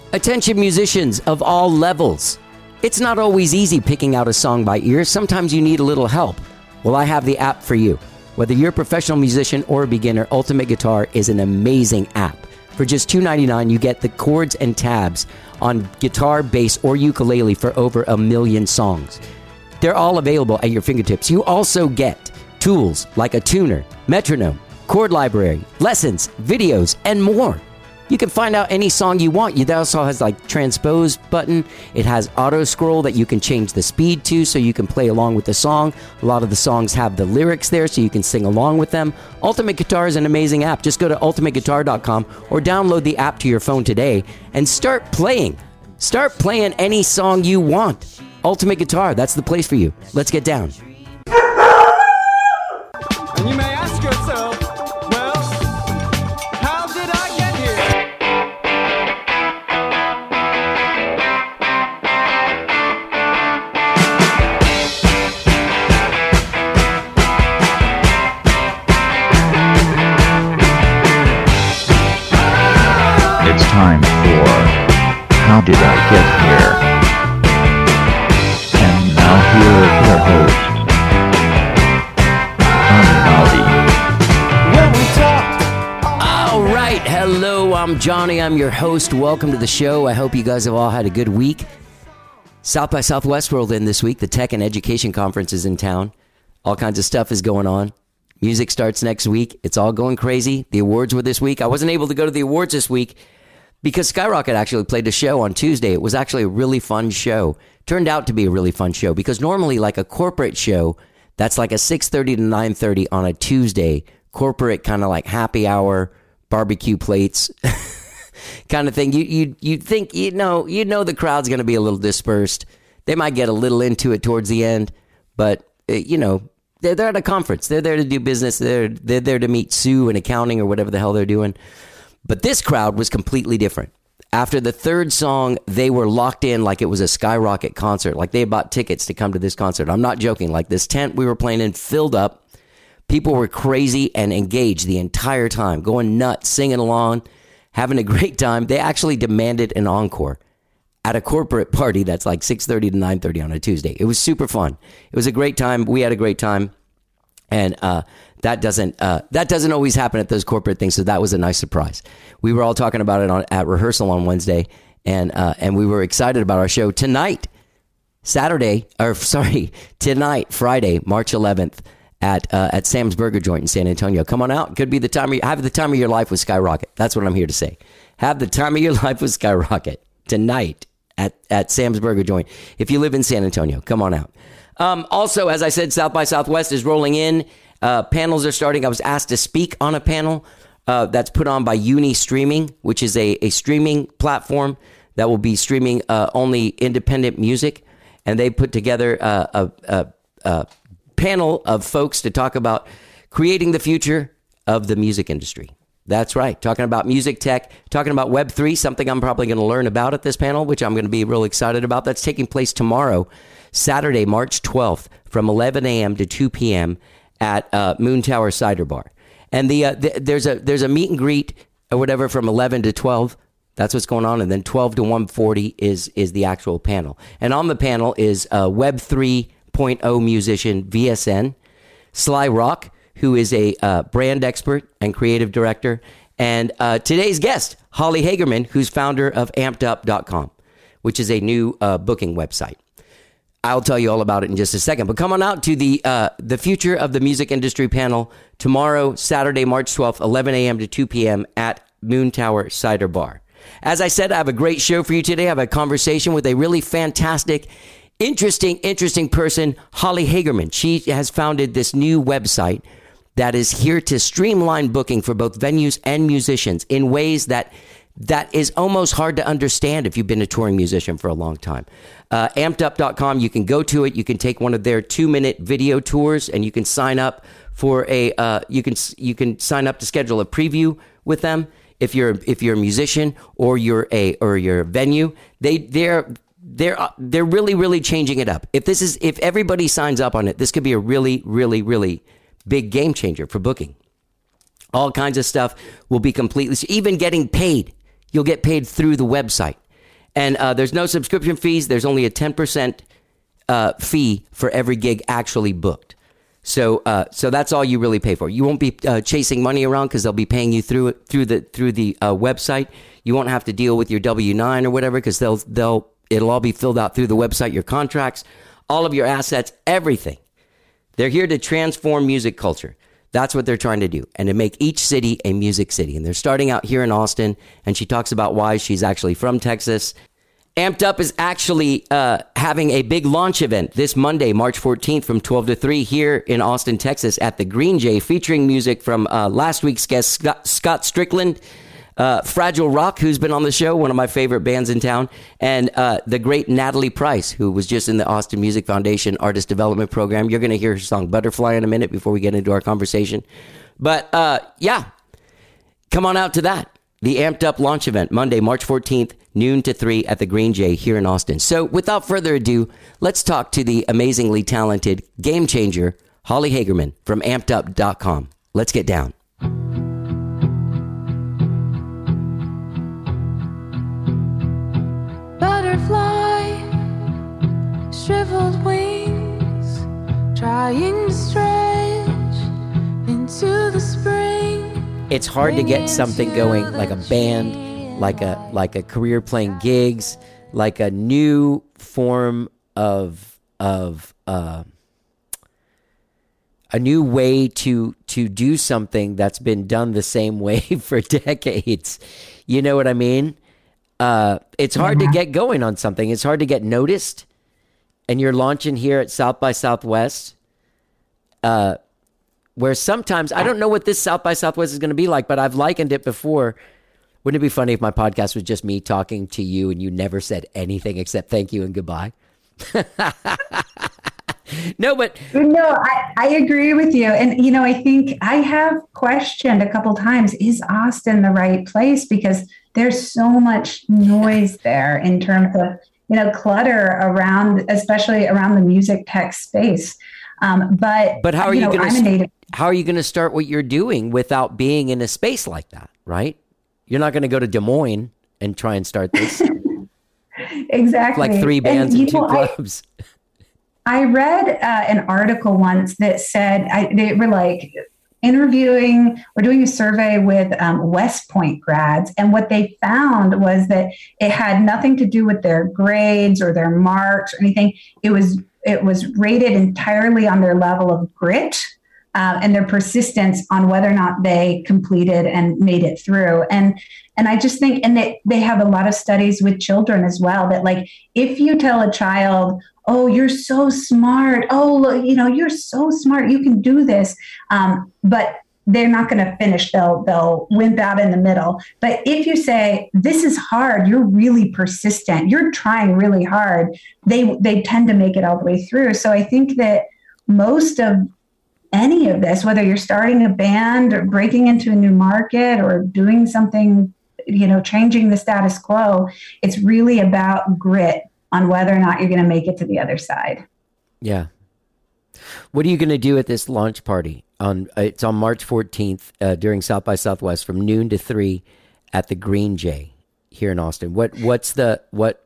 Attention musicians of all levels. It's not always easy picking out a song by ear. Sometimes you need a little help. Well, I have the app for you. Whether you're a professional musician or a beginner, Ultimate Guitar is an amazing app. For just $2.99, you get the chords and tabs on guitar, bass, or ukulele for over 1 million songs. They're all available at your fingertips. You also get tools like a tuner, metronome, chord library, lessons, videos, and more. You can find out any song you want. It also has like transpose button. It has auto scroll that you can change the speed to so you can play along with the song. A lot of the songs have the lyrics there so you can sing along with them. Ultimate Guitar is an amazing app. Just go to ultimateguitar.com or download the app to your phone today and start playing. Start playing any song you want. Ultimate Guitar, that's the place for you. Let's get down. And you may ask yourself, well, how did I get here? It's time for How Did I Get Here? And now here is your host, All right, hello, I'm Johnny. I'm your host. Welcome to the show. I hope you guys have all had a good week. South by Southwest rolled in this week. The Tech and Education Conference is in town. All kinds of stuff is going on. Music starts next week. It's all going crazy. The awards were this week. I wasn't able to go to the awards this week because Skyrocket actually played a show on Tuesday. It was actually a really fun show. Turned out to be a really fun show because normally like a corporate show, that's like a 6:30 to 9:30 on a Tuesday, corporate kind of like happy hour, barbecue plates kind of thing. You think, you know the crowd's going to be a little dispersed. They might get a little into it towards the end, but they're at a conference. They're there to do business. They're there to meet Sue in accounting or whatever the hell they're doing. But this crowd was completely different. After the third song, they were locked in like it was a Skyrocket concert. Like they bought tickets to come to this concert. I'm not joking. Like this tent we were playing in filled up. People were crazy and engaged the entire time, going nuts, singing along, having a great time. They actually demanded an encore at a corporate party that's like 6:30 to 9:30 on a Tuesday. It was super fun. It was a great time. We had a great time. And that doesn't always happen at those corporate things, so that was a nice surprise. We were all talking about it at rehearsal on Wednesday, and we were excited about our show tonight, Friday, March 11th, at Sam's Burger Joint in San Antonio. Come on out. Could be have the time of your life with Skyrocket. That's what I'm here to say. Have the time of your life with Skyrocket tonight at Sam's Burger Joint. If you live in San Antonio, come on out. Also, as I said, South by Southwest is rolling in. Panels are starting. I was asked to speak on a panel that's put on by Uni Streaming, which is a streaming platform that will be streaming only independent music. And they put together a panel of folks to talk about creating the future of the music industry. That's right. Talking about music tech, talking about Web3, something I'm probably going to learn about at this panel, which I'm going to be real excited about. That's taking place tomorrow, Saturday, March 12th, from 11 a.m. to 2 p.m. at Moon Tower Cider Bar. And there's a meet and greet or whatever from 11 to 12. That's what's going on. And then 12 to 1:40 is the actual panel. And on the panel is Web 3.0 musician VSN, Sly Rock, who is a brand expert and creative director, and today's guest, Holly Hagerman, who's founder of AmpedUp.com, which is a new booking website. I'll tell you all about it in just a second. But come on out to the Future of the Music Industry panel tomorrow, Saturday, March 12th, 11 a.m. to 2 p.m. at Moon Tower Cider Bar. As I said, I have a great show for you today. I have a conversation with a really fantastic, interesting person, Holly Hagerman. She has founded this new website that is here to streamline booking for both venues and musicians in ways that is almost hard to understand if you've been a touring musician for a long time. AmpedUp.com, you can go to it. You can take one of their 2-minute video tours, and you can sign up for you can sign up to schedule a preview with them if you're a musician or you're a venue. They're really changing it up. If everybody signs up on it, this could be a really big game changer for booking. All kinds of stuff will be completely, even getting paid. You'll get paid through the website. And there's no subscription fees. There's only a 10% fee for every gig actually booked. So that's all you really pay for. You won't be chasing money around because they'll be paying you through the website. You won't have to deal with your W-9 or whatever because it'll all be filled out through the website. Your contracts, all of your assets, everything. They're here to transform music culture. That's what they're trying to do, and to make each city a music city. And they're starting out here in Austin, and she talks about why she's actually from Texas. Amped Up is actually having a big launch event this Monday, March 14th from 12 to 3 here in Austin, Texas at the Green Jay, featuring music from last week's guest, Scott Strickland, Fragile Rock, who's been on the show, one of my favorite bands in town, and the great Natalie Price, who was just in the Austin Music Foundation Artist Development Program. You're going to hear her song Butterfly in a minute before we get into our conversation. But yeah, come on out to that. The Amped Up launch event, Monday, March 14th, noon to 3 at the Green Jay here in Austin. So without further ado, let's talk to the amazingly talented game changer, Holly Hagerman from ampedup.com. Let's get down. Butterfly, shriveled wings, trying to stretch into the spring. It's hard to get something going like a band, like a career playing gigs, like a new form of a new way to do something that's been done the same way for decades. You know what I mean? It's hard to get going on something. It's hard to get noticed. And you're launching here at South by Southwest, where sometimes, I don't know what this South by Southwest is going to be like, but I've likened it before. Wouldn't it be funny if my podcast was just me talking to you and you never said anything except thank you and goodbye? No, I agree with you. And, I think I have questioned a couple times, is Austin the right place? Because there's so much noise there in terms of, clutter around, especially around the music tech space. But how are you going to start what you're doing without being in a space like that, right? You're not going to go to Des Moines and try and start this. Exactly. Like 3 bands and 2 clubs. I read an article once that said they were like interviewing or doing a survey with West Point grads. And what they found was that it had nothing to do with their grades or their marks or anything. It was rated entirely on their level of grit and their persistence on whether or not they completed and made it through. And I just think, and they have a lot of studies with children as well, that like, if you tell a child, oh, you're so smart. Oh, you're so smart. You can do this. But they're not going to finish. They'll wimp out in the middle. But if you say, this is hard, you're really persistent, you're trying really hard, they tend to make it all the way through. So I think that most of any of this, whether you're starting a band or breaking into a new market or doing something, changing the status quo, it's really about grit on whether or not you're going to make it to the other side. Yeah. What are you going to do at this launch party? It's on March 14th during South by Southwest from noon to 3 at the Green Jay here in Austin. What's the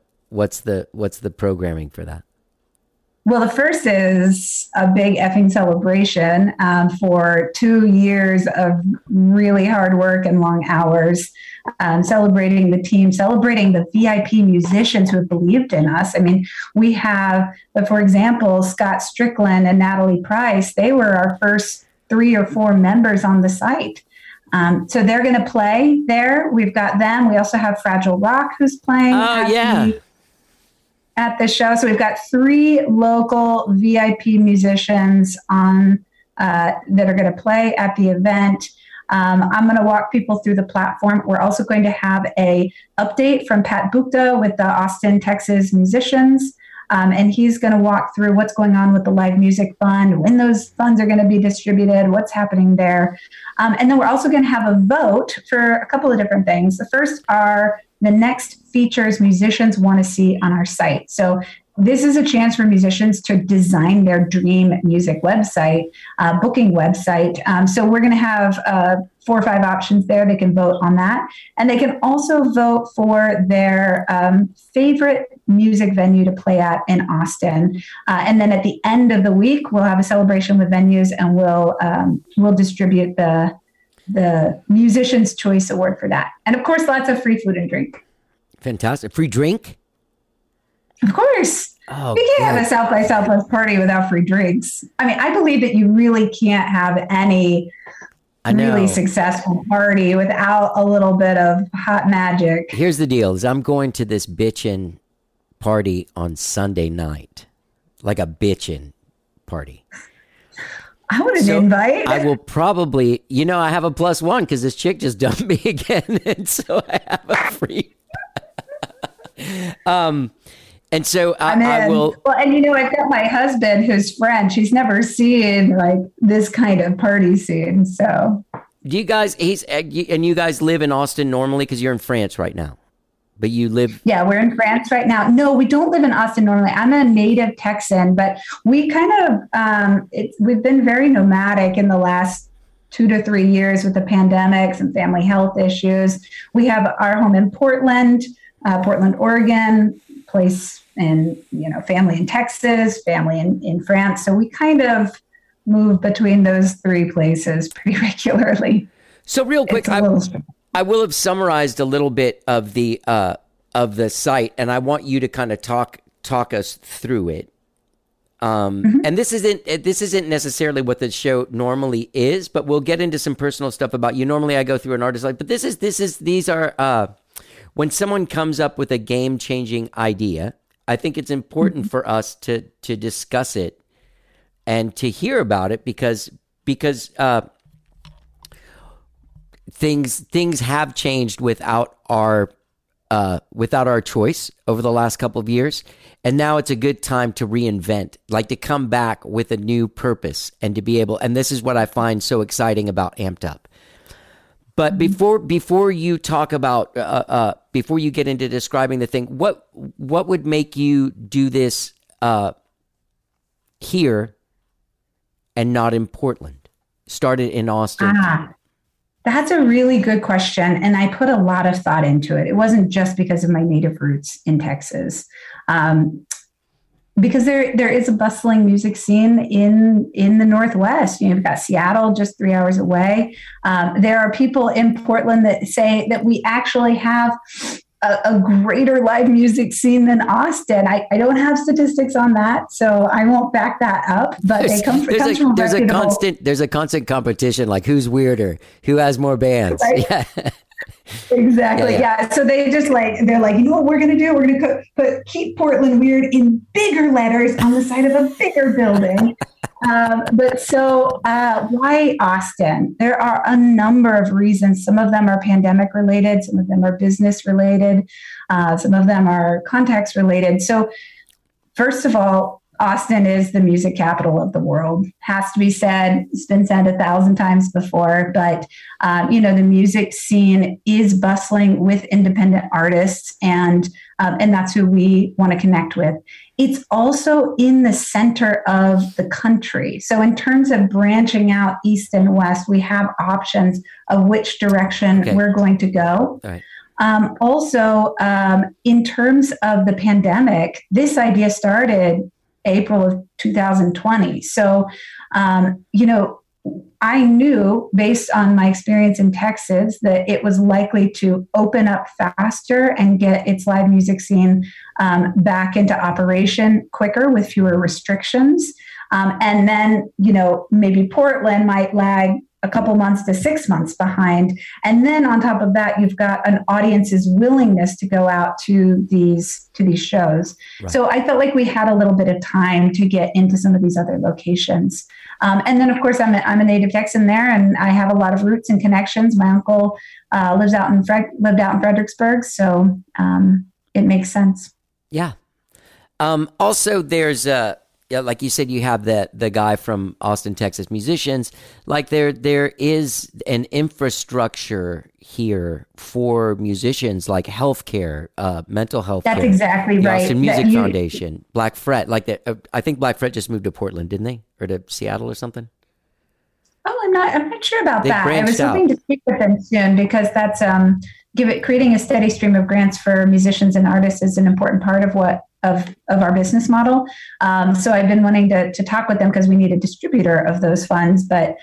programming for that? Well, the first is a big effing celebration for 2 years of really hard work and long hours, celebrating the team, celebrating the VIP musicians who have believed in us. I mean, we have, for example, Scott Strickland and Natalie Price. They were our first 3 or 4 members on the site. So they're going to play there. We've got them. We also have Fragile Rock who's playing. Oh, yeah. At the show. So we've got 3 local VIP musicians on that are going to play at the event. I'm going to walk people through the platform. We're also going to have a update from Pat Bukta with the Austin, Texas musicians. And he's going to walk through what's going on with the Live Music Fund, when those funds are going to be distributed, what's happening there. And then we're also going to have a vote for a couple of different things. The first are the next features musicians want to see on our site. So this is a chance for musicians to design their dream music website, booking website. So we're going to have 4 or 5 options there. They can vote on that. And they can also vote for their favorite music venue to play at in Austin. And then at the end of the week, we'll have a celebration with venues, and we'll distribute the Musician's Choice Award for that. And of course, lots of free food and drink. Fantastic. Free drink? Of course. Oh, we can't have a South by Southwest party without free drinks. I mean, I believe that you really can't have any really successful party without a little bit of hot magic. Here's the deal: is I'm going to this bitchin' party on Sunday night, like a bitchin' party. I want an invite. I will probably, I have a +1 because this chick just dumped me again, and so I have a free. And so I will. Well, and I've got my husband who's French. He's never seen like this kind of party scene. So, do you guys? You guys live in Austin normally because you're in France right now, but you live. Yeah, we're in France right now. No, we don't live in Austin normally. I'm a native Texan, but we kind of we've been very nomadic in the last 2 to 3 years with the pandemics and family health issues. We have our home in Portland, Oregon, place in, family in Texas, family in France. So we kind of move between those 3 places pretty regularly. So real quick, I will have summarized a little bit of the site, and I want you to kind of talk us through it. And this isn't necessarily what the show normally is, but we'll get into some personal stuff about you. Normally I go through an artist life, but these are when someone comes up with a game-changing idea, I think it's important for us to discuss it and to hear about it because things have changed without our choice over the last couple of years, and now it's a good time to reinvent, like to come back with a new purpose and to be able. And this is what I find so exciting about Amped Up. But before you talk about before you get into describing the thing, what would make you do this here and not in Portland? Started in Austin. That's a really good question, and I put a lot of thought into it. It wasn't just because of my native roots in Texas. Because there is a bustling music scene in the Northwest. You've got Seattle just 3 hours away. There are people in Portland that say that we actually have a greater live music scene than Austin. I don't have statistics on that, so I won't back that up. But there's a constant competition, like who's weirder, who has more bands. Right? Yeah. Exactly. Yeah. So they just they're like, you know what we're going to do? We're going to put Keep Portland Weird in bigger letters on the side of a bigger building. Why Austin? There are a number of reasons. Some of them are pandemic related. Some of them are business related. Some of them are context related. So first of all, Austin is the music capital of the world. Has to be said. It's been said 1,000 times before, but the music scene is bustling with independent artists, and that's who we want to connect with. It's also in the center of the country. So in terms of branching out east and west, we have options of which direction we're going to go. All right. In terms of the pandemic, this idea started April of 2020. So, I knew based on my experience in Texas that it was likely to open up faster and get its live music scene back into operation quicker with fewer restrictions. And then, maybe Portland might lag a couple months to 6 months behind. And then on top of that, you've got an audience's willingness to go out to these shows. Right. So I felt like we had a little bit of time to get into some of these other locations. And then, of course, I'm a native Texan there, and I have a lot of roots and connections. My uncle lived out in Fredericksburg, so it makes sense. Yeah. Also, there's yeah, like you said, you have the guy from Austin, Texas Musicians. Like there is an infrastructure here for musicians, like healthcare, mental health That's care. exactly The right. Austin Music That you- Foundation, Black Fret. Like that, I think Black Fret just moved to Portland, didn't they, or to Seattle or something? Oh, I'm not sure about They that. I was branched out. hoping to speak with them soon because that's creating a steady stream of grants for musicians and artists is an important part of our business model. So I've been wanting to talk with them because we need a distributor of those funds. But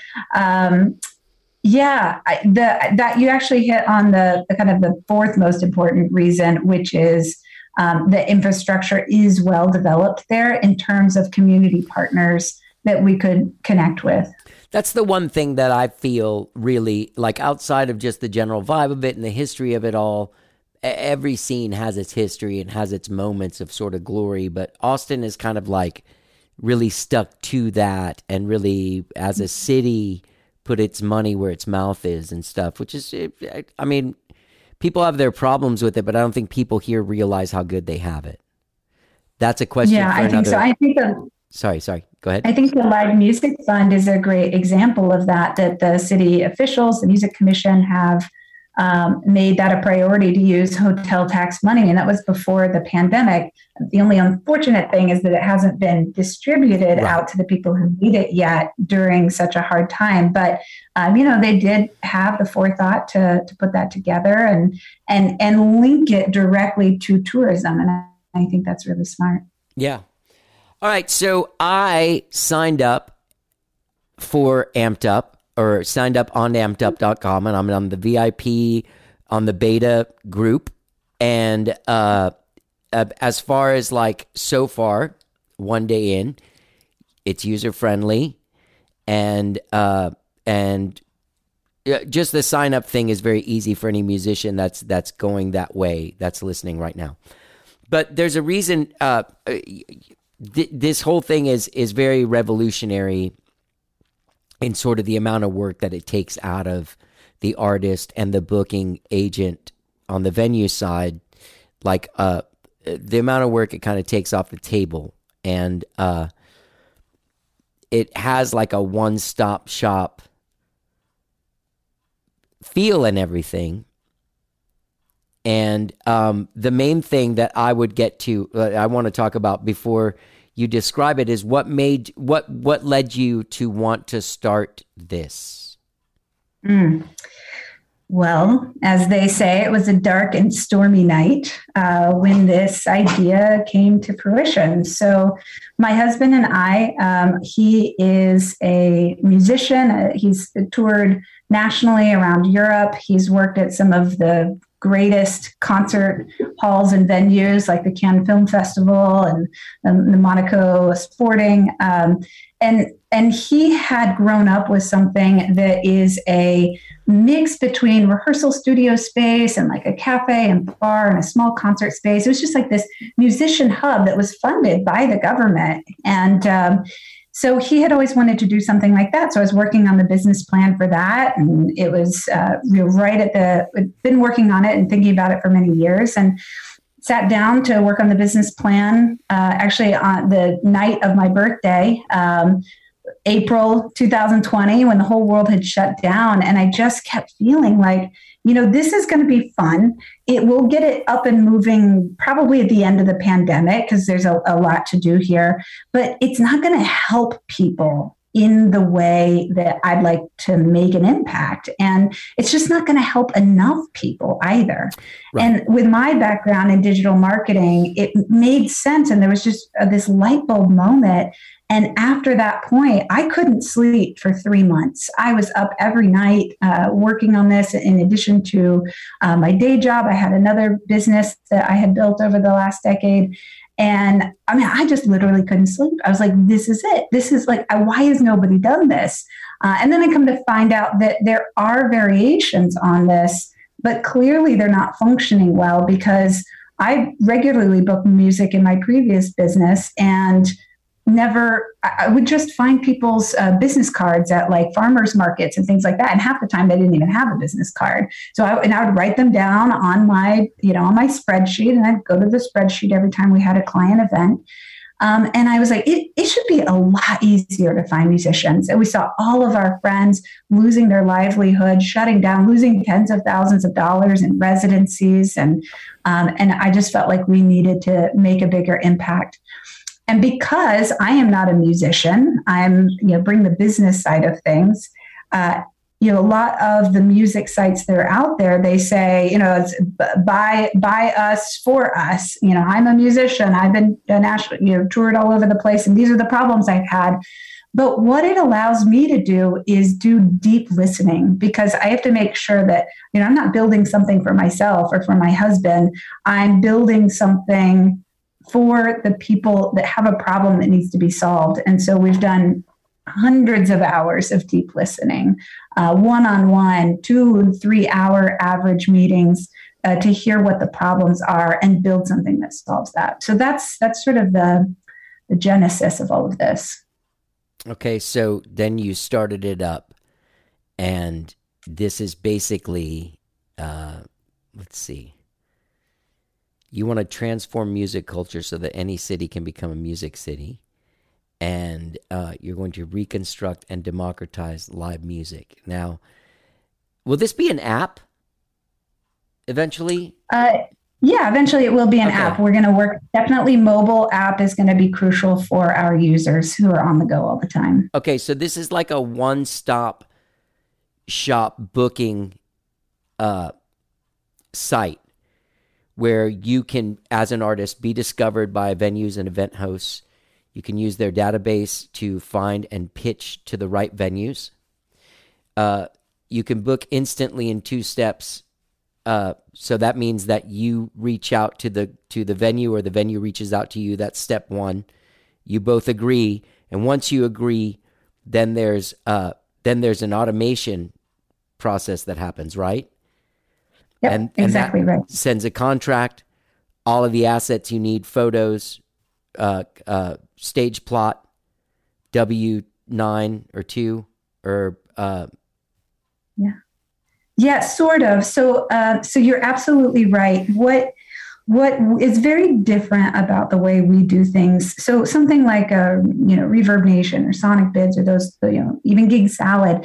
that you actually hit on the kind of the fourth most important reason, which is the infrastructure is well developed there in terms of community partners that we could connect with. That's the one thing that I feel really like outside of just the general vibe of it and the history of it all. Every scene has its history and has its moments of sort of glory, but Austin is kind of like really stuck to that and really, as a city, put its money where its mouth is and stuff, which is, I mean, people have their problems with it, but I don't think people here realize how good they have it. That's a question Yeah, for I think another. so. I think the Sorry. Go ahead. I think the Live Music Fund is a great example of that the city officials, the Music Commission have made that a priority to use hotel tax money. And that was before the pandemic. The only unfortunate thing is that it hasn't been distributed out to the people who need it yet during such a hard time. But, they did have the forethought to put that together and link it directly to tourism. And I think that's really smart. Yeah. All right, so I signed up for Amped Up, or signed up on ampedup.com, and I'm on the VIP, on the beta group. And as far as like so far, one day in, it's user friendly, and just the sign up thing is very easy for any musician that's going that way, that's listening right now. But there's a reason. This whole thing is very revolutionary in sort of the amount of work that it takes out of the artist and the booking agent on the venue side. Like the amount of work it kind of takes off the table, and it has like a one-stop shop feel and everything. And the main thing that I would get to, I want to talk about before you describe it, is what led you to want to start this? Well, as they say, it was a dark and stormy night when this idea came to fruition. So my husband and I, he is a musician. He's toured nationally around Europe. He's worked at some of the greatest concert halls and venues like the Cannes Film Festival and the Monaco Sporting. And he had grown up with something that is a mix between rehearsal studio space and like a cafe and bar and a small concert space. It was just like this musician hub that was funded by the government. And so he had always wanted to do something like that. So I was working on the business plan for that. And it was been working on it and thinking about it for many years, and sat down to work on the business plan actually on the night of my birthday, April 2020, when the whole world had shut down. And I just kept feeling like, this is going to be fun. It will get it up and moving probably at the end of the pandemic because there's a lot to do here, but it's not going to help people in the way that I'd like to make an impact. And it's just not going to help enough people either. Right. And with my background in digital marketing, it made sense. And there was just this light bulb moment. And after that point, I couldn't sleep for 3 months. I was up every night working on this. In addition to my day job, I had another business that I had built over the last decade. And I just literally couldn't sleep. I was like, this is it. This is like, why has nobody done this? And then I come to find out that there are variations on this, but clearly they're not functioning well because I regularly booked music in my previous business and I would just find people's business cards at like farmers markets and things like that. And half the time they didn't even have a business card. So I would write them down on my, on my spreadsheet, and I'd go to the spreadsheet every time we had a client event. And I was like, it should be a lot easier to find musicians. And we saw all of our friends losing their livelihood, shutting down, losing tens of thousands of dollars in residencies. And I just felt like we needed to make a bigger impact. And because I am not a musician, I'm, bring the business side of things. A lot of the music sites that are out there, they say, it's buy us for us. I'm a musician. I've been toured all over the place, and these are the problems I've had. But what it allows me to do is do deep listening, because I have to make sure that, I'm not building something for myself or for my husband. I'm building something for the people that have a problem that needs to be solved. And so we've done hundreds of hours of deep listening, one-on-one, 2 and 3 hour average meetings to hear what the problems are and build something that solves that. So that's sort of the genesis of all of this. Okay, so then you started it up, and this is basically, let's see. You want to transform music culture so that any city can become a music city. And you're going to reconstruct and democratize live music. Now, will this be an app eventually? Yeah, eventually it will be an app. We're going to work. Definitely mobile app is going to be crucial for our users who are on the go all the time. Okay, so this is like a one-stop shop booking site where you can, as an artist, be discovered by venues and event hosts. You can use their database to find and pitch to the right venues. You can book instantly in 2 steps. So that means that you reach out to the venue, or the venue reaches out to you. That's step 1. You both agree, and once you agree, then there's an automation process that happens, right? Yep, and exactly that right. Sends a contract, all of the assets you need, photos, stage plot, W9 or 2, or yeah, sort of. So you're absolutely right. What is very different about the way we do things? So something like Reverb Nation or Sonic Bids, or those, even Gig Salad.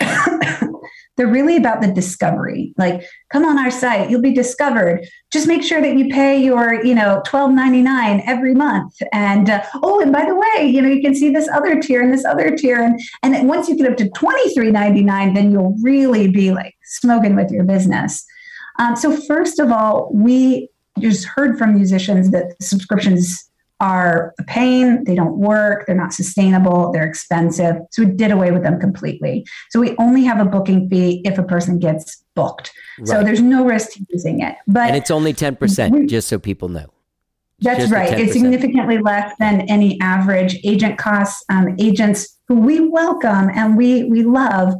They're really about the discovery. Like, come on our site, you'll be discovered. Just make sure that you pay your, $12.99 every month. And and by the way, you can see this other tier and this other tier. And then once you get up to $23.99, then you'll really be like smoking with your business. So first of all, we just heard from musicians that subscriptions are a pain, they don't work, they're not sustainable, they're expensive. So we did away with them completely. So we only have a booking fee if a person gets booked. Right. So there's no risk to using it. But and it's only 10%, just so people know. That's just right. It's significantly less than any average agent costs. Agents who we welcome and we love,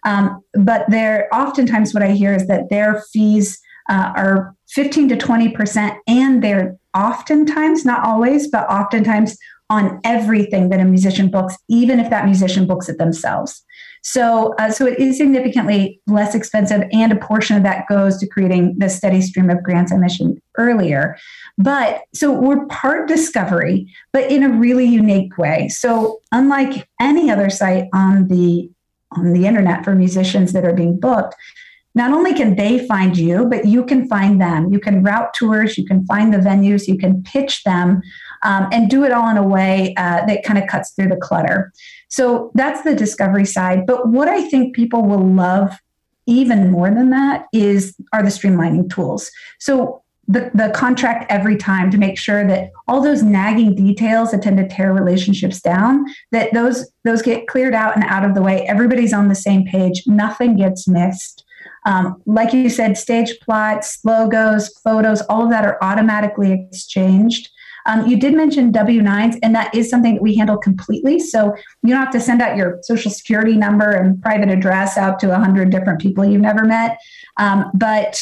but they're oftentimes, what I hear is that their fees are 15 to 20%, and they're oftentimes, not always, but oftentimes on everything that a musician books, even if that musician books it themselves. So it is significantly less expensive, and a portion of that goes to creating the steady stream of grants I mentioned earlier. But so we're part discovery, but in a really unique way. So unlike any other site on the internet for musicians that are being booked, not only can they find you, but you can find them. You can route tours, you can find the venues, you can pitch them, and do it all in a way that kind of cuts through the clutter. So that's the discovery side. But what I think people will love even more than that are the streamlining tools. So the contract every time, to make sure that all those nagging details that tend to tear relationships down, that those get cleared out and out of the way. Everybody's on the same page. Nothing gets missed. Like you said, stage plots, logos, photos, all of that are automatically exchanged. You did mention W-9s, and that is something that we handle completely. So you don't have to send out your social security number and private address out to 100 different people you've never met. But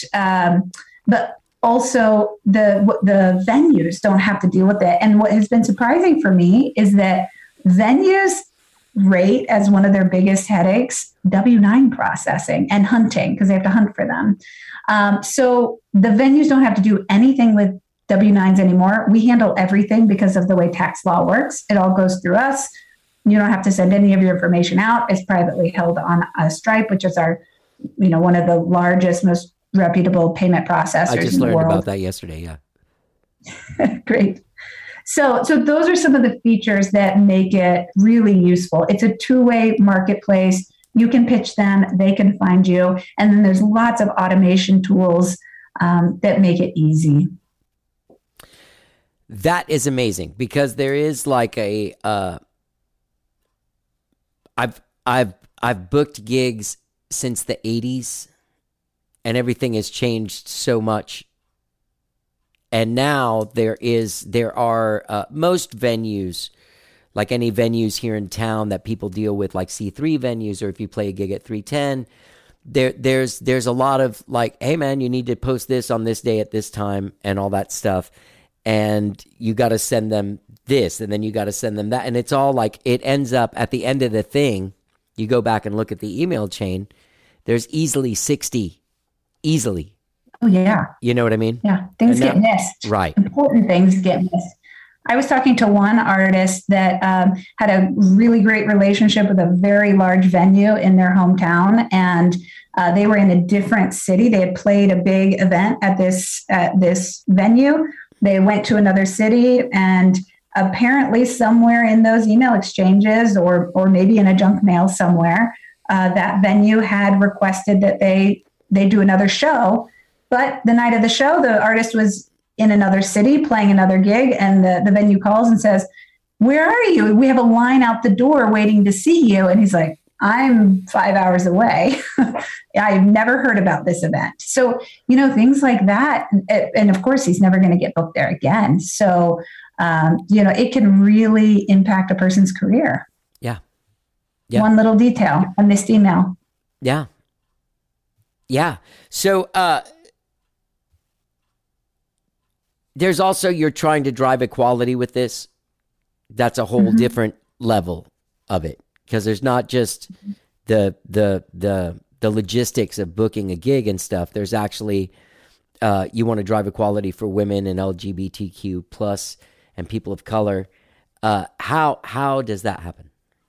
also the venues don't have to deal with it. And what has been surprising for me is that venues rate as one of their biggest headaches W-9 processing and hunting, because they have to hunt for them. So the venues don't have to do anything with W-9s anymore. We handle everything because of the way tax law works. It all goes through us. You don't have to send any of your information out. It's privately held on Stripe, which is our, one of the largest, most reputable payment processors I just in the learned world. about that yesterday. Yeah. Great. So those are some of the features that make it really useful. It's a two-way marketplace. You can pitch them, they can find you. And then there's lots of automation tools that make it easy. That is amazing because there is like a, I've booked gigs since the 80s and everything has changed so much. And now there are most venues, like any venues here in town that people deal with, like C3 venues, or if you play a gig at 310, there's a lot of like, hey man, you need to post this on this day at this time and all that stuff. And you got to send them this, and then you got to send them that. And it's all like, it ends up at the end of the thing, you go back and look at the email chain, there's easily 60, easily. Oh, yeah. You know what I mean? Yeah. Things get missed. Right. Important things get missed. I was talking to one artist that had a really great relationship with a very large venue in their hometown, and they were in a different city. They had played a big event at this venue. They went to another city, and apparently somewhere in those email exchanges or maybe in a junk mail somewhere, that venue had requested that they do another show. But the night of the show, the artist was in another city playing another gig, and the venue calls and says, "Where are you? We have a line out the door waiting to see you." And he's like, "I'm 5 hours away. I've never heard about this event." So, things like that. And of course, he's never going to get booked there again. So, it can really impact a person's career. Yeah. One little detail, a missed email. Yeah. Yeah. So, there's also, you're trying to drive equality with this. That's a whole different level of it, because there's not just the logistics of booking a gig and stuff. There's actually you want to drive equality for women and LGBTQ plus and people of color. How does that happen?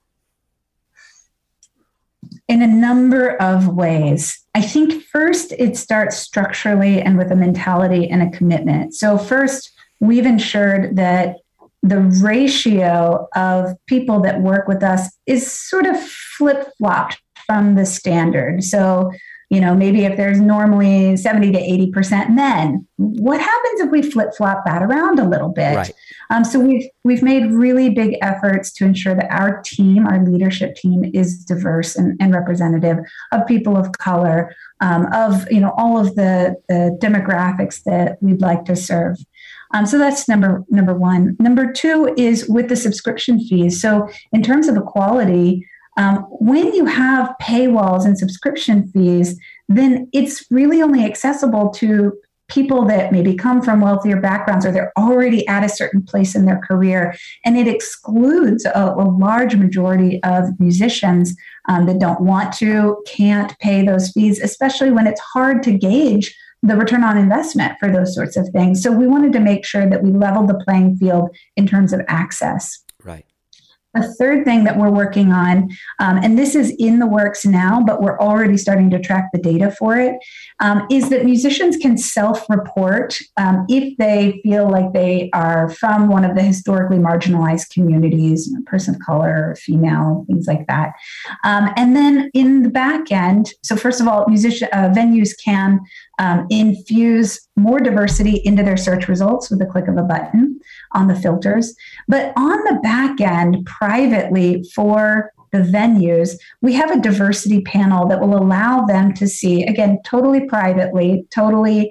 In a number of ways. I think first it starts structurally and with a mentality and a commitment. So first, we've ensured that the ratio of people that work with us is sort of flip-flopped from the standard. So, maybe if there's normally 70 to 80% men, what happens if we flip-flop that around a little bit? Right. So we've made really big efforts to ensure that our team, our leadership team, is diverse and representative of people of color, of all of the demographics that we'd like to serve. So that's number one. Number two is with the subscription fees. So in terms of equality, when you have paywalls and subscription fees, then it's really only accessible to people that maybe come from wealthier backgrounds or they're already at a certain place in their career. And it excludes a large majority of musicians that don't want to, can't pay those fees, especially when it's hard to gauge the return on investment for those sorts of things. So we wanted to make sure that we leveled the playing field in terms of access. Right. A third thing that we're working on, and this is in the works now, but we're already starting to track the data for it, is that musicians can self-report if they feel like they are from one of the historically marginalized communities, person of color, female, things like that. And then in the back end, so first of all, venues can infuse more diversity into their search results with the click of a button on the filters. But on the back end, privately for the venues, we have a diversity panel that will allow them to see, again, totally privately, totally,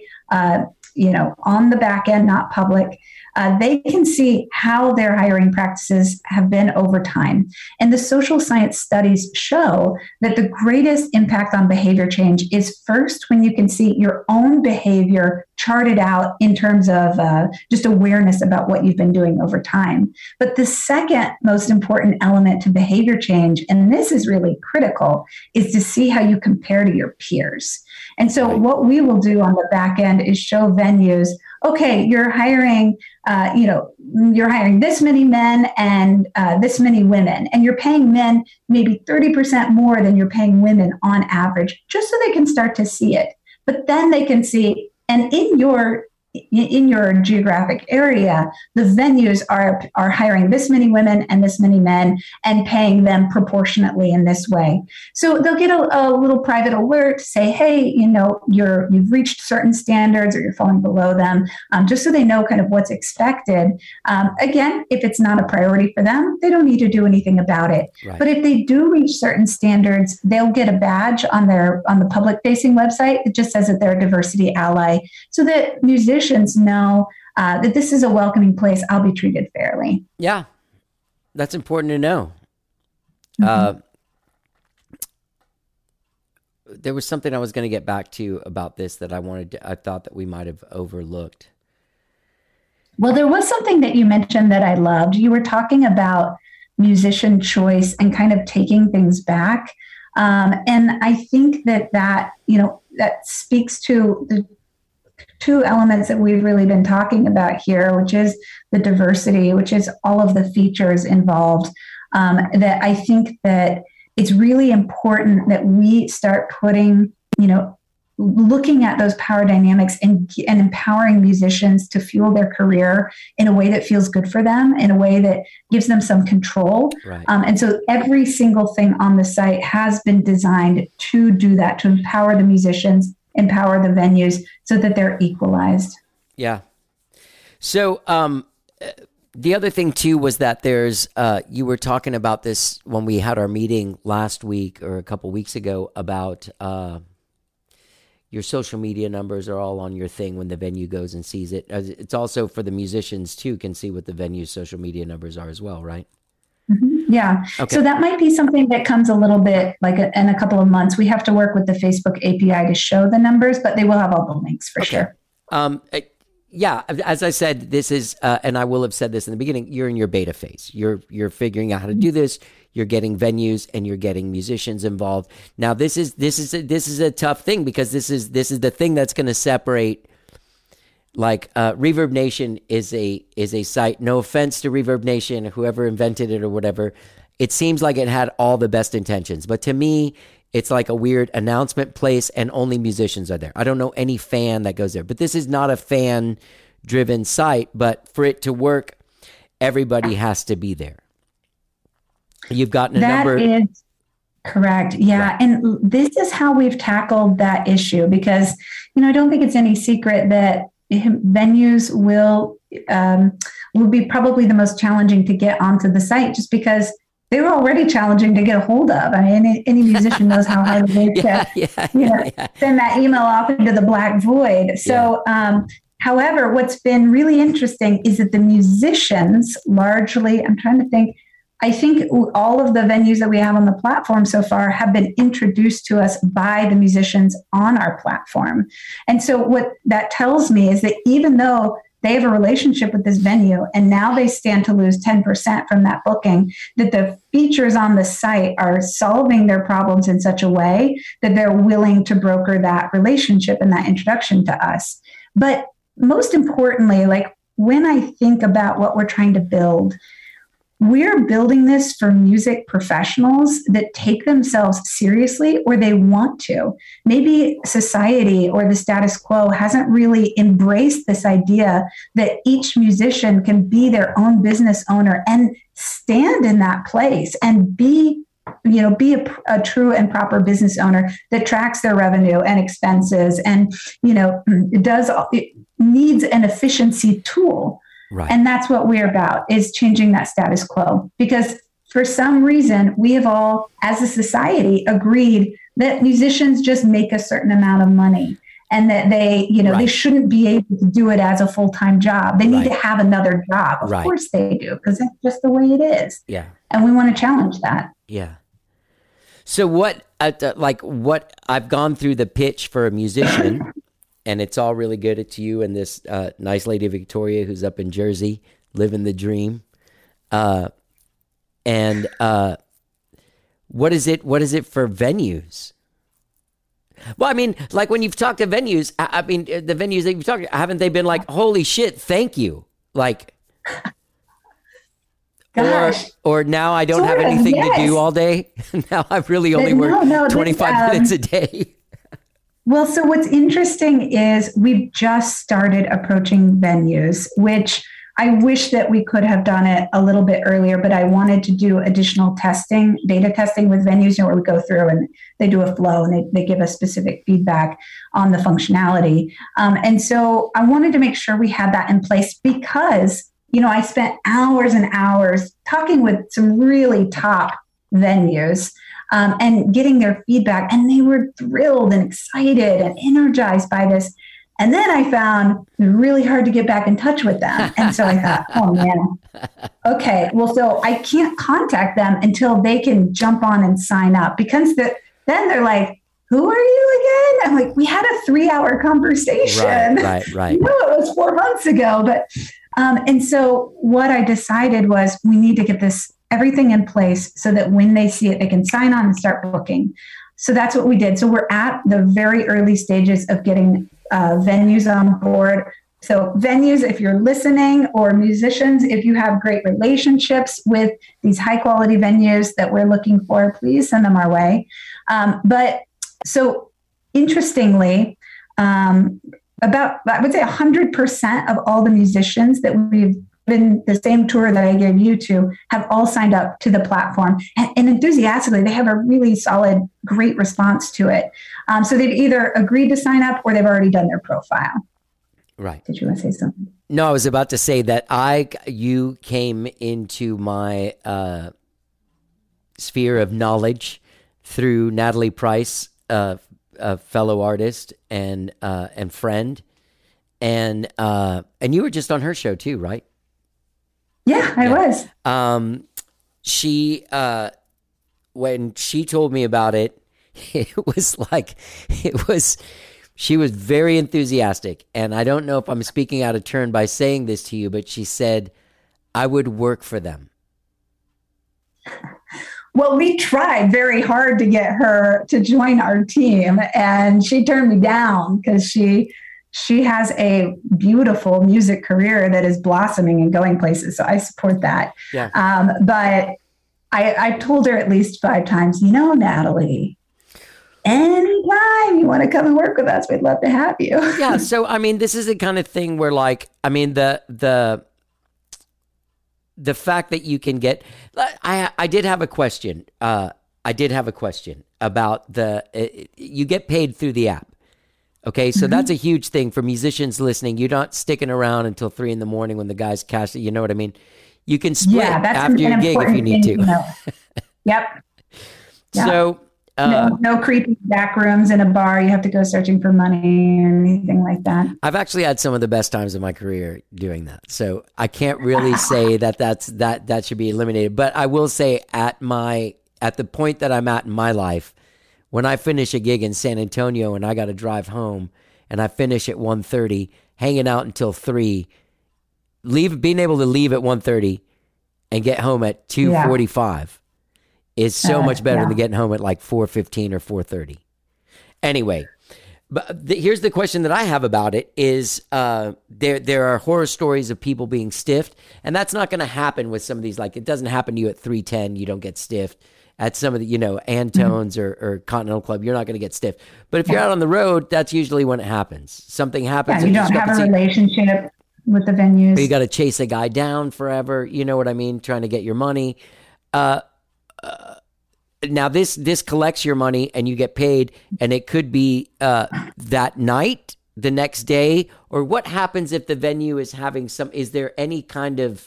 on the back end, not public. They can see how their hiring practices have been over time. And the social science studies show that the greatest impact on behavior change is first when you can see your own behavior charted out in terms of just awareness about what you've been doing over time. But the second most important element to behavior change, and this is really critical, is to see how you compare to your peers. And so what we will do on the back end is show venues, okay, you're hiring, you're hiring this many men and this many women, and you're paying men maybe 30% more than you're paying women on average, just so they can start to see it. But then they can see, and in your geographic area, the venues are hiring this many women and this many men and paying them proportionately in this way. So they'll get a little private alert to say, hey, you've reached certain standards or you're falling below them, just so they know kind of what's expected. Again, if it's not a priority for them, they don't need to do anything about it. Right. But if they do reach certain standards, they'll get a badge on the public facing website that just says that they're a diversity ally, so that musicians know that this is a welcoming place. I'll be treated fairly. Yeah, that's important to know. There was something I was going to get back to about this that I thought that we might have overlooked. Well, there was something that you mentioned that I loved. You were talking about musician choice and kind of taking things back. And I think that speaks to the two elements that we've really been talking about here, which is the diversity, which is all of the features involved. That I think that it's really important that we start putting, looking at those power dynamics and empowering musicians to fuel their career in a way that feels good for them, in a way that gives them some control. Right. And so every single thing on the site has been designed to do that, to empower the musicians, empower the venues so that they're equalized. Yeah. So the other thing too was that there's you were talking about this when we had our meeting last week or a couple weeks ago about your social media numbers are all on your thing when the venue goes and sees it. It's also for the musicians too, can see what the venue's social media numbers are as well, right? Mm-hmm. Yeah. Okay. So that might be something that comes a little bit like in a couple of months. We have to work with the Facebook API to show the numbers, but they will have all the links for sure. Yeah, as I said, this is, and I will have said this in the beginning, you're in your beta phase. You're figuring out how to do this. You're getting venues and you're getting musicians involved. Now, this is a tough thing because this is the thing that's going to separate. Like Reverb Nation is a site. No offense to Reverb Nation, whoever invented it or whatever. It seems like it had all the best intentions, but to me, it's like a weird announcement place and only musicians are there. I don't know any fan that goes there, but this is not a fan-driven site. But for it to work, everybody has to be there. You've gotten a number. That is correct. Yeah. Right. And this is how we've tackled that issue because, I don't think it's any secret that venues will be probably the most challenging to get onto the site just because they were already challenging to get a hold of. I mean, any musician knows how hard it is to send that email off into the black void. So, however, what's been really interesting is that the musicians largely, I think all of the venues that we have on the platform so far have been introduced to us by the musicians on our platform. And so what that tells me is that even though they have a relationship with this venue and now they stand to lose 10% from that booking, that the features on the site are solving their problems in such a way that they're willing to broker that relationship and that introduction to us. But most importantly, like when I think about what we're trying to build, we're building this for music professionals that take themselves seriously or they want to. Maybe society or the status quo hasn't really embraced this idea that each musician can be their own business owner and stand in that place and be a true and proper business owner that tracks their revenue and expenses and, it needs an efficiency tool. Right. And that's what we're about, is changing that status quo. Because for some reason, we have all, as a society, agreed that musicians just make a certain amount of money and that they, they shouldn't be able to do it as a full-time job. They need to have another job. Of course they do, because that's just the way it is. Yeah. And we want to challenge that. Yeah. So what I've gone through the pitch for a musician and it's all really good. It's you and this nice lady, Victoria, who's up in Jersey, living the dream. What is it for venues? Well, I mean, like when you've talked to venues, I mean, the venues that you've talked to, haven't they been like, holy shit, thank you? Like, Gosh. or now I don't have Sort of, anything to yes. do all day. Now I've really only worked No, 25 minutes a day. Well, so what's interesting is we've just started approaching venues, which I wish that we could have done it a little bit earlier, but I wanted to do additional testing, beta testing with venues, where we go through and they do a flow and they give us specific feedback on the functionality. And so I wanted to make sure we had that in place because, I spent hours and hours talking with some really top venues and getting their feedback, and they were thrilled and excited and energized by this. And then I found it was really hard to get back in touch with them. And so I thought, oh man, okay, well, so I can't contact them until they can jump on and sign up, because then they're like, who are you again? I'm like, we had a 3-hour conversation. Right. It was 4 months ago. But, and so what I decided was we need to get everything in place so that when they see it, they can sign on and start booking. So that's what we did. So we're at the very early stages of getting venues on board. So venues, if you're listening, or musicians, if you have great relationships with these high quality venues that we're looking for, please send them our way. So interestingly, about, I would say 100% of all the musicians that we've been the same tour that I gave you to have all signed up to the platform, and enthusiastically. They have a really solid, great response to it. So they've either agreed to sign up or they've already done their profile. Right. Did you want to say something? No, I was about to say that you came into my sphere of knowledge through Natalie Price, a fellow artist and friend, and you were just on her show too, right? Yeah, I was. She when she told me about it, she was very enthusiastic, and I don't know if I'm speaking out of turn by saying this to you, but she said I would work for them. Well, we tried very hard to get her to join our team, and she turned me down because she has a beautiful music career that is blossoming and going places. So I support that. Yeah. But I told her at least 5 times, Natalie, anytime you want to come and work with us, we'd love to have you. Yeah. So, I mean, this is the kind of thing where, like, I mean, the fact that you can get, I did have a question. About you get paid through the app. Okay, so that's a huge thing for musicians listening. You're not sticking around until 3 a.m. when the guys cash it. You know what I mean? You can split after your gig if you need to. Yep. So no creepy back rooms in a bar. You have to go searching for money or anything like that. I've actually had some of the best times of my career doing that. So I can't really say that should be eliminated. But I will say at the point that I'm at in my life, when I finish a gig in San Antonio and I got to drive home and I finish at 1:30, hanging out until 3, being able to leave at 1:30 and get home at 2:45 is so much better than getting home at like 4:15 or 4:30. Anyway, but here's the question that I have about it is there are horror stories of people being stiffed, and that's not going to happen with some of these. Like, it doesn't happen to you at 3:10. You don't get stiffed. At some of the, Antones or Continental Club, you're not going to get stiff. But if you're out on the road, that's usually when it happens. Something happens. Yeah, you don't have a relationship with the venues. You got to chase a guy down forever. You know what I mean? Trying to get your money. Now this collects your money and you get paid, and it could be that night, the next day, or what happens if the venue is having is there any kind of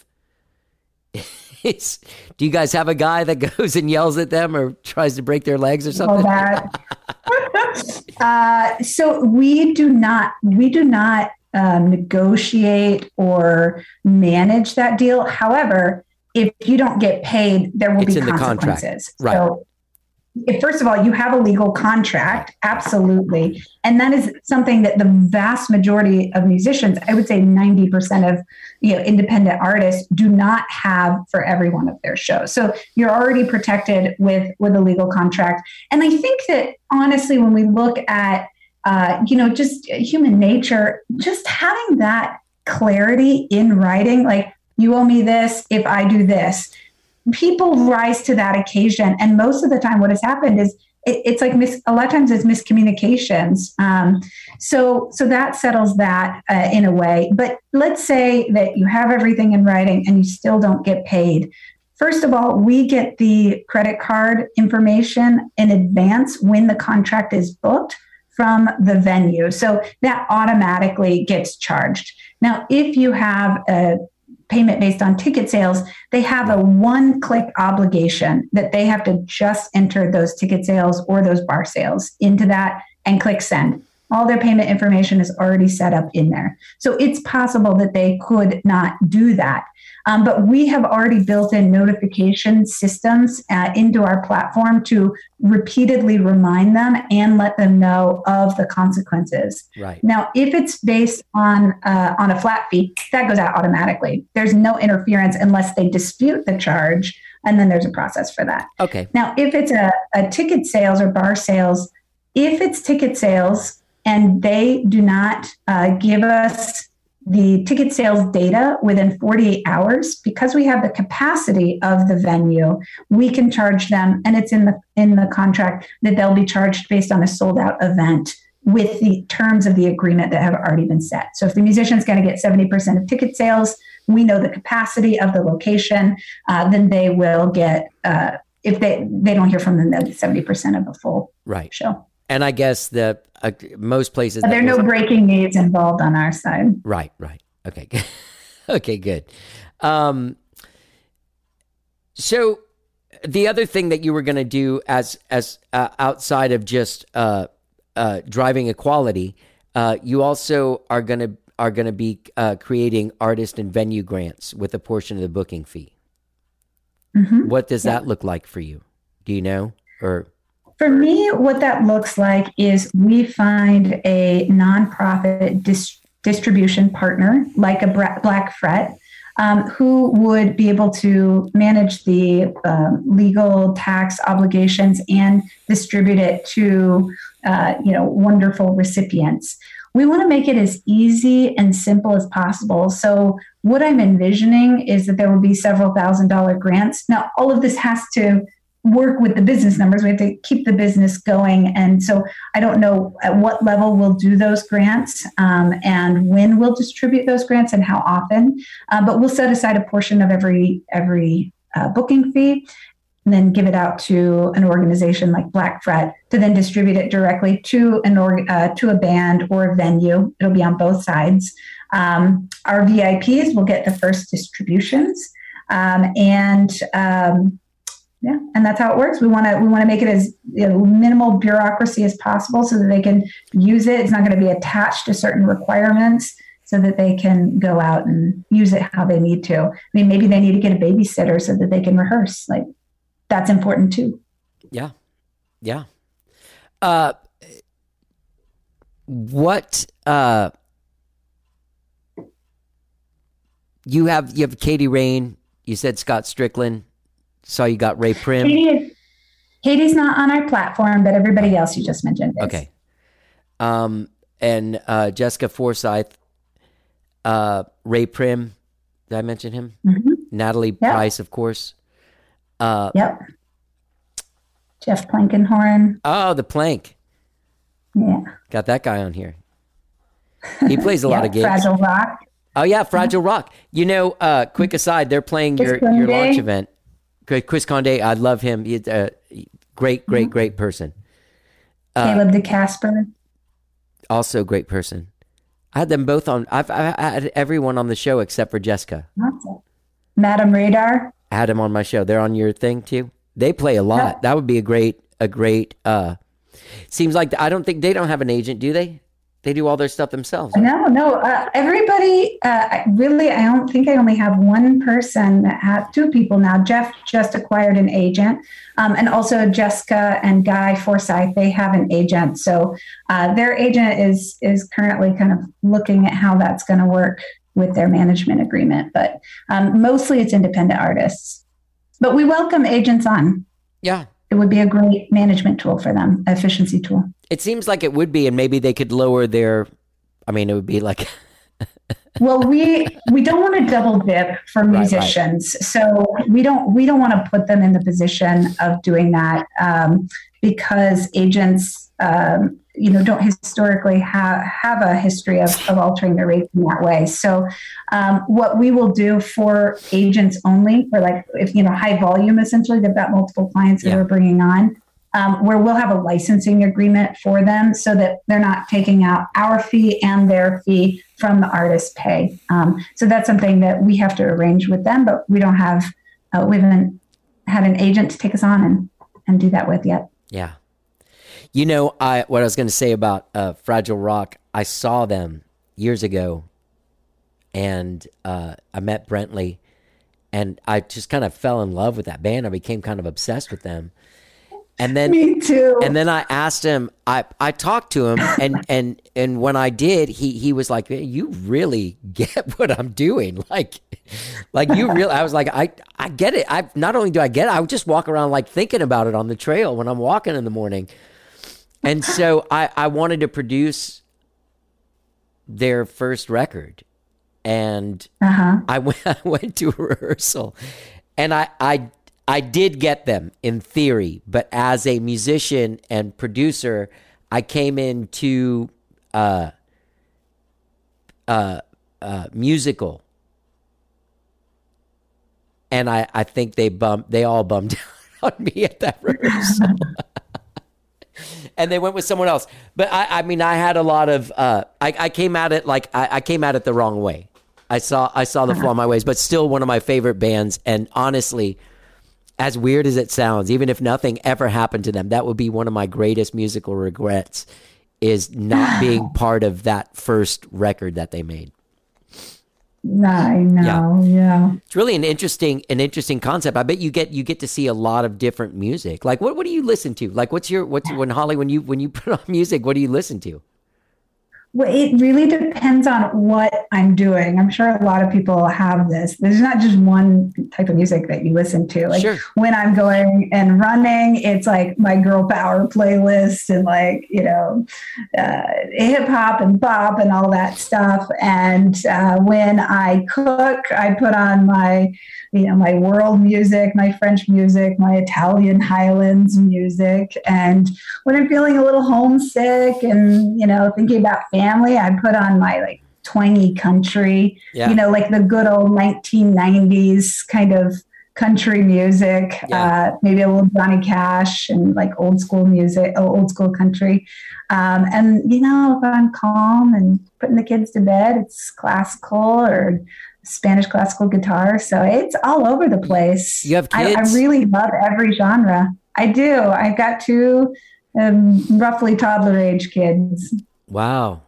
do you guys have a guy that goes and yells at them or tries to break their legs or something? So we do not negotiate or manage that deal. However, if you don't get paid, there will be consequences. Right. So first of all, you have a legal contract, absolutely. And that is something that the vast majority of musicians, I would say 90% of independent artists do not have for every one of their shows. So you're already protected with a legal contract. And I think that honestly, when we look at just human nature, just having that clarity in writing, like, you owe me this if I do this, people rise to that occasion. And most of the time what has happened is it's like a lot of times it's miscommunications. So that settles that in a way. But let's say that you have everything in writing and you still don't get paid. First of all, we get the credit card information in advance when the contract is booked from the venue. So that automatically gets charged. Now, if you have a payment based on ticket sales, they have a one-click obligation that they have to just enter those ticket sales or those bar sales into that and click send. All their payment information is already set up in there. So it's possible that they could not do that. But we have already built in notification systems into our platform to repeatedly remind them and let them know of the consequences. Right. Now, if it's based on a flat fee, that goes out automatically. There's no interference unless they dispute the charge, and then there's a process for that. Okay. Now, if it's a ticket sales or bar sales, if it's ticket sales and they do not give us the ticket sales data within 48 hours, because we have the capacity of the venue, we can charge them, and it's in the contract that they'll be charged based on a sold out event with the terms of the agreement that have already been set. So if the musician's going to get 70% of ticket sales, we know the capacity of the location, then they will get, if they don't hear from them, they'll get 70% of a full show. And I guess that most places... There are no breaking needs involved on our side. Right. Okay. Okay, good. So the other thing that you were going to do as outside of just driving equality, you also are going to be creating artist and venue grants with a portion of the booking fee. Mm-hmm. What does that look like for you? Do you know? Or... For me, what that looks like is we find a nonprofit distribution partner, like a Black Fret, who would be able to manage the legal tax obligations and distribute it to wonderful recipients. We want to make it as easy and simple as possible. So what I'm envisioning is that there will be several $1,000 grants. Now, all of this has to work with the business numbers. We have to keep the business going. And so I don't know at what level we'll do those grants and when we'll distribute those grants and how often. But we'll set aside a portion of every booking fee and then give it out to an organization like Black Fret to then distribute it directly to to a band or a venue. It'll be on both sides. Our VIPs will get the first distributions, and that's how it works. We want to make it as minimal bureaucracy as possible so that they can use it. It's not going to be attached to certain requirements, so that they can go out and use it how they need to. I mean, maybe they need to get a babysitter so that they can rehearse. Like, that's important too. Yeah. What you have Katie Rain. You said Scott Strickland. Saw you got Ray Prim. Katie's not on our platform, but everybody else you just mentioned is. Okay. And Jessica Forsyth, Ray Prim. Did I mention him? Mm-hmm. Natalie Price, of course. Yep. Jeff Plankenhorn. Oh, the Plank. Yeah. Got that guy on here. He plays a lot of games. Fragile Rock. Oh, yeah, Fragile Rock. Quick aside, they're playing your launch event. Chris Condé, I love him. He's a great person. Caleb DeCasper. Also a great person. I had them both on. I had everyone on the show except for Jessica. Awesome. Madam Radar. I had them on my show. They're on your thing too. They play a lot. Yep. That would be a great. Seems like I don't think they don't have an agent, do they? They do all their stuff themselves. No. Everybody, really, I don't think I only have one person that have two people now. Jeff just acquired an agent. And also Jessica and Guy Forsyth, they have an agent. So their agent is currently kind of looking at how that's going to work with their management agreement. But mostly it's independent artists. But we welcome agents on. Yeah. It would be a great management tool for them, efficiency tool. It seems like it would be, and maybe they could lower their, it would be like... Well, we don't want to double dip for musicians. Right. So we don't want to put them in the position of doing that because agents, don't historically have a history of altering their rates in that way. So what we will do for agents only, for like, if, high volume, essentially, they've got multiple clients that we're bringing on, where we'll have a licensing agreement for them so that they're not taking out our fee and their fee from the artist's pay. So that's something that we have to arrange with them, but we don't have, we haven't had an agent to take us on and do that with yet. Yeah. What I was going to say about Fragile Rock, I saw them years ago, and I met Brentley, and I just kind of fell in love with that band. I became kind of obsessed with them. And then me too. And then I asked him, I talked to him, and when I did, he was like, "You really get what I'm doing, like you really." I was like, I get it. Not only do I get it, I would just walk around like thinking about it on the trail when I'm walking in the morning. And so I wanted to produce their first record, and I went to a rehearsal, and I did get them in theory, but as a musician and producer, I came into musical, and I think they all bummed out on me at that rehearsal. And they went with someone else. But I had a lot of I came at it like I came at it the wrong way. I saw the flaw in my ways, but still one of my favorite bands. And honestly, as weird as it sounds, even if nothing ever happened to them, that would be one of my greatest musical regrets, is not being part of that first record that they made. I know, yeah. It's really an interesting concept. I bet you get to see a lot of different music. Like what do you listen to? Like when you put on music, what do you listen to? Well, it really depends on what I'm doing. I'm sure a lot of people have this. There's not just one type of music that you listen to. Like when I'm going and running, it's like my girl power playlist and like, hip hop and bop and all that stuff. And when I cook, I put on my world music, my French music, my Italian Highlands music. And when I'm feeling a little homesick and, thinking about family, I put on my like twangy country, like the good old 1990s kind of country music, maybe a little Johnny Cash and like old school music, old school country. And, if I'm calm and putting the kids to bed, it's classical or Spanish classical guitar. So it's all over the place. You have kids? I really love every genre. I do. I've got two roughly toddler age kids. Wow.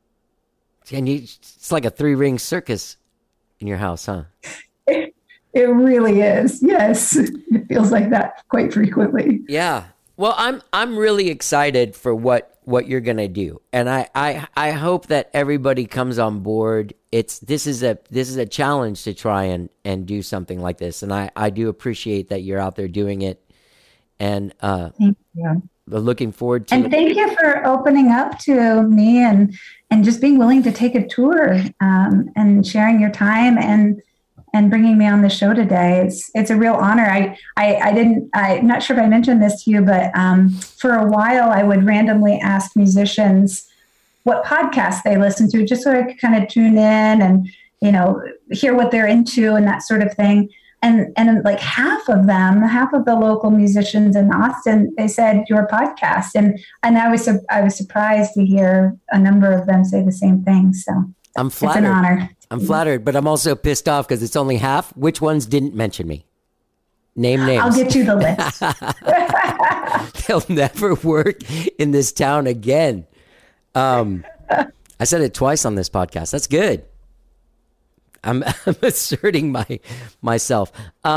And it's like a 3-ring circus in your house, huh? It really is. Yes. It feels like that quite frequently. Yeah. Well, I'm really excited for what you're going to do. And I hope that everybody comes on board. This is a challenge to try and do something like this. And I do appreciate that you're out there doing it. And thank you. Looking forward to it. And thank you for opening up to me and just being willing to take a tour and sharing your time and bringing me on the show today. It's a real honor. I'm not sure if I mentioned this to you, but for a while I would randomly ask musicians what podcasts they listen to, just so I could kind of tune in and, hear what they're into and that sort of thing. And like half of the local musicians in Austin, they said your podcast. And I was surprised to hear a number of them say the same thing. So I'm flattered. It's an honor. I'm flattered, but I'm also pissed off because it's only half. Which ones didn't mention me? Name names. I'll get you the list. They'll never work in this town again. I said it twice on this podcast. That's good. I'm asserting myself.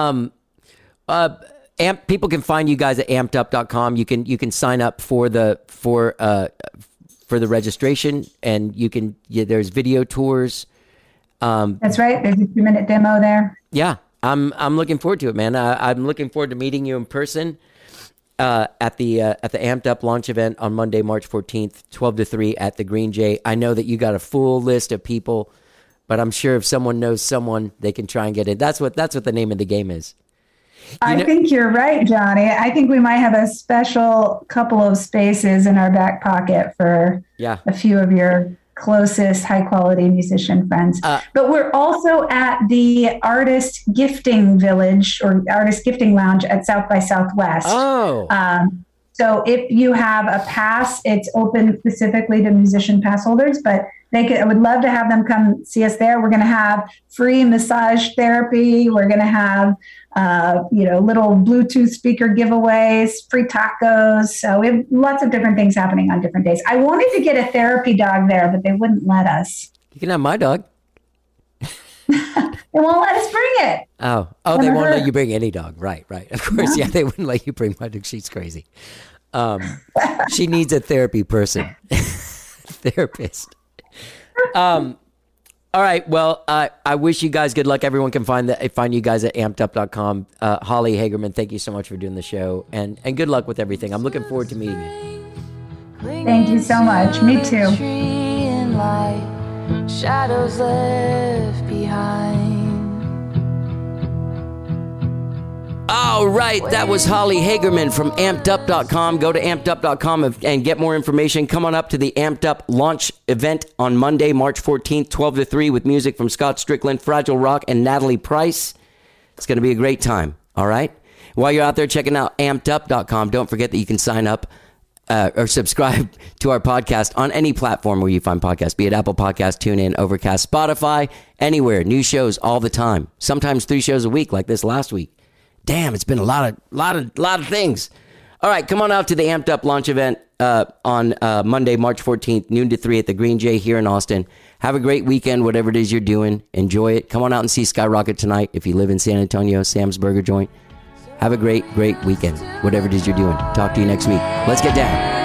People can find you guys at ampedup.com. You can sign up for the registration, and there's video tours. That's right. There's a 2-minute demo there. Yeah, I'm looking forward to it, man. I'm looking forward to meeting you in person at the Amped Up launch event on Monday, March 14th, 12 to 3 at the Green Jay. I know that you got a full list of people, but I'm sure if someone knows someone, they can try and get in. That's what the name of the game is. I think you're right, Johnny. I think we might have a special couple of spaces in our back pocket for a few of your closest high-quality musician friends. But we're also at the Artist Gifting Village or Artist Gifting Lounge at South by Southwest. Oh. So if you have a pass, it's open specifically to musician pass holders, but I would love to have them come see us there. We're going to have free massage therapy. We're going to have, little Bluetooth speaker giveaways, free tacos. So we have lots of different things happening on different days. I wanted to get a therapy dog there, but they wouldn't let us. You can have my dog. They won't let us bring it. Oh, they won't let you bring any dog. Right. Of course, yeah, they wouldn't let you bring my dog. She's crazy. She needs a therapy person. Therapist. All right. Well, I wish you guys good luck. Everyone can find you guys at ampedup.com. Holly Hagerman, thank you so much for doing the show, and good luck with everything. I'm looking forward to meeting you. Thank you so much. Me too. Shadows left behind. All right, that was Holly Hagerman from ampedup.com. Go to ampedup.com and get more information. Come on up to the Amped Up launch event on Monday, March 14th, 12 to 3 with music from Scott Strickland, Fragile Rock, and Natalie Price. It's going to be a great time, all right? While you're out there checking out ampedup.com, don't forget that you can sign up or subscribe to our podcast on any platform where you find podcasts, be it Apple Podcasts, TuneIn, Overcast, Spotify, anywhere. New shows all the time. Sometimes 3 shows a week, like this last week. Damn, it's been a lot of things. All right, come on out to the Amped Up launch event on Monday, March 14th, noon to 3 at the Green Jay here in Austin. Have a great weekend, whatever it is you're doing. Enjoy it. Come on out and see Skyrocket tonight if you live in San Antonio, Sam's Burger Joint. Have a great weekend, whatever it is you're doing. Talk to you next week. Let's get down.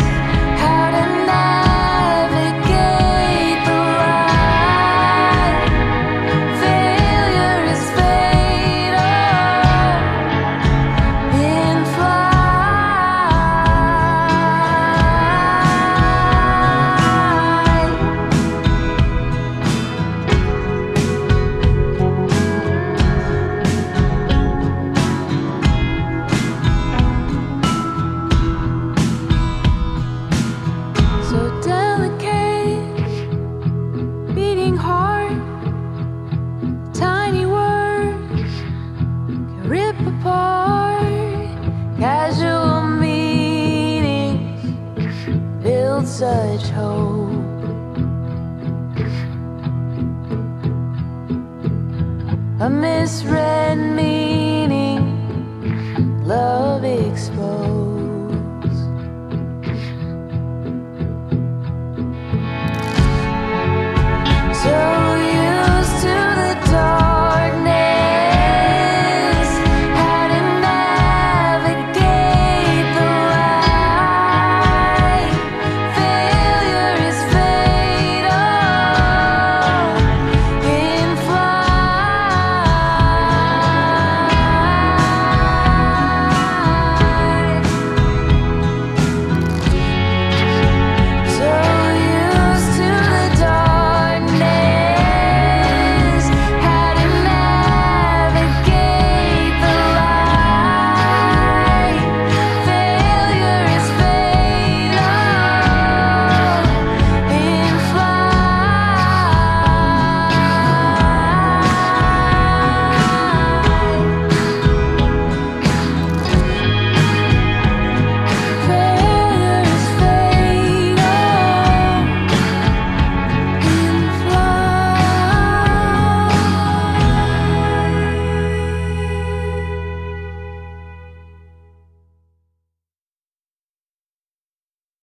Such hope. A misread me.